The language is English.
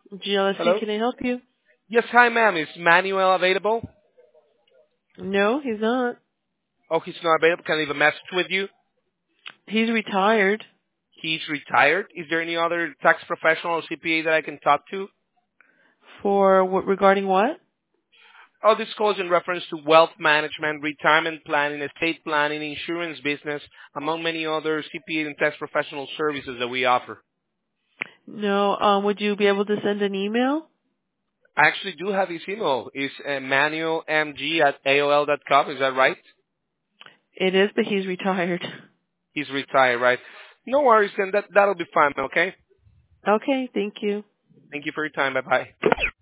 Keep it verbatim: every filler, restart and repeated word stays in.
G L S C, Hello? can I help you? Yes, hi, ma'am. Is Manuel available? No, he's not. Oh, he's not available. Can I leave a message with you? He's retired. He's retired. Is there any other tax professional or C P A that I can talk to? For what, regarding what? Oh, this call is in reference to wealth management, retirement planning, estate planning, insurance business, among many other C P A and tax professional services that we offer. No, um, would you be able to send an email? I actually do have his email. It's uh, manuelmg at A O L dot com. Is that right? It is, but he's retired. He's retired, right? No worries, then that, that'll be fine, okay? Okay, thank you. Thank you for your time. Bye-bye.